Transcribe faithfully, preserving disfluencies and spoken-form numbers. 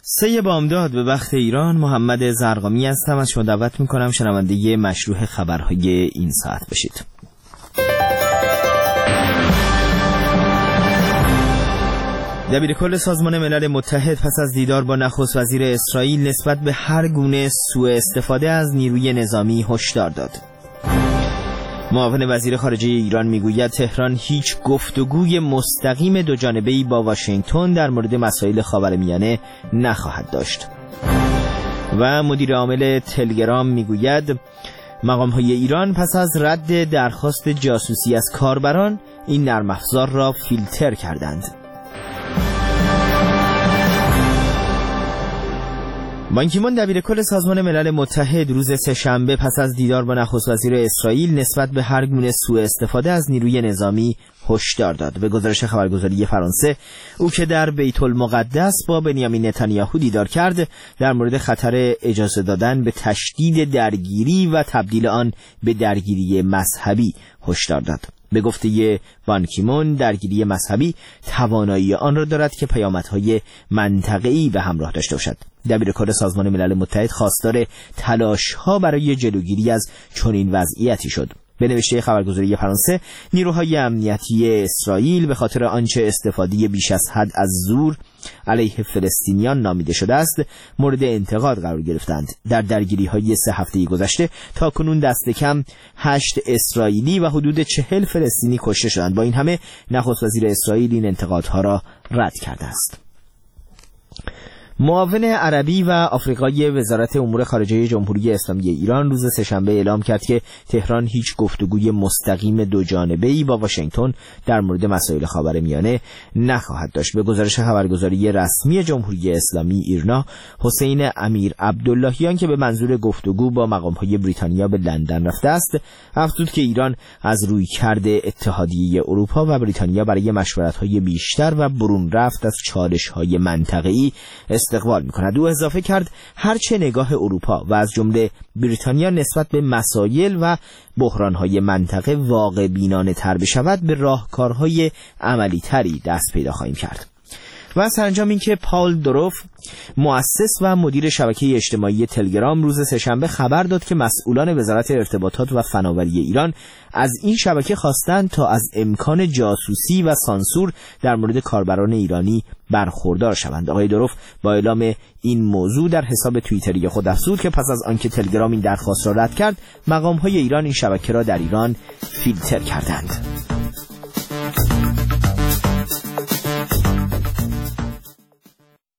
سه بامداد به وقت ایران، محمد زرقامی هستم. از شما دعوت میکنم شنونده مشروع خبرهای این ساعت بشید. دبیرکل سازمان ملل متحد پس از دیدار با نخست وزیر اسرائیل نسبت به هر گونه سوء استفاده از نیروی نظامی هشدار داد. معاون وزیر خارجه ایران میگوید تهران هیچ گفتگوی مستقیم دوجانبه‌ای با واشنگتن در مورد مسائل خاورمیانه نخواهد داشت. و مدیر عامل تلگرام میگوید مقام‌های ایران پس از رد درخواست جاسوسی از کاربران این نرم افزار را فیلتر کردند. بان کی مون دبیرکل سازمان ملل متحد روز سه‌شنبه پس از دیدار با نخست وزیر اسرائیل نسبت به هر گونه سوء استفاده از نیروی نظامی هشدار داد. به گزارش خبرگزاری فرانسه، او که در بیت المقدس با بنیامین نتانیاهو دیدار کرد، در مورد خطر اجازه دادن به تشدید درگیری و تبدیل آن به درگیری مذهبی هشدار داد. به گفته بان کی مون، درگیری مذهبی توانایی آن را دارد که پیامدهای منطقه‌ای به همراه داشته باشد. دبیرکل سازمان ملل متحد خواستار تلاش‌ها برای جلوگیری از چنین وضعیتی شد. به نوشته خبرگزاری فرانسه، نیروهای امنیتی اسرائیل به خاطر آنچه استفاده بیش از حد از زور علیه فلسطینیان نامیده شده است مورد انتقاد قرار گرفتند. در درگیری‌های سه هفته گذشته تا کنون دست کم هشت اسرائیلی و حدود چهل فلسطینی کشته شدند. با این همه نخست وزیر اسرائیل این انتقادها را رد کرده است. معاون عربی و آفریقای وزارت امور خارجه جمهوری اسلامی ایران روز سه‌شنبه اعلام کرد که تهران هیچ گفتگوی مستقیم دوجانبه‌ای با واشنگتن در مورد مسائل خاورمیانه نخواهد داشت. به گزارش خبرگزاری رسمی جمهوری اسلامی ایرنا، حسین امیر عبداللهیان که به منظور گفتگو با مقام‌های بریتانیا به لندن رفته است، افزود که ایران از رویکرد اتحادیه اروپا و بریتانیا برای مشورت‌های بیشتر و برون رفت از چالش‌های منطقه‌ای استقبال می‌کند. او اضافه کرد هرچه نگاه اروپا و از جمله بریتانیا نسبت به مسائل و بحران‌های منطقه واقع بینانه تر بشود، به راهکارهای عملی تری دست پیدا خواهیم کرد. و سرانجام این که پاول دوروف، مؤسس و مدیر شبکه اجتماعی تلگرام، روز سه‌شنبه خبر داد که مسئولان وزارت ارتباطات و فناوری ایران از این شبکه خواستند تا از امکان جاسوسی و سانسور در مورد کاربران ایرانی برخوردار شوند. آقای دوروف با اعلام این موضوع در حساب توییتری خود افزود که پس از آنکه تلگرام این درخواست را رد کرد، مقام‌های ایران این شبکه را در ایران فیلتر کردند.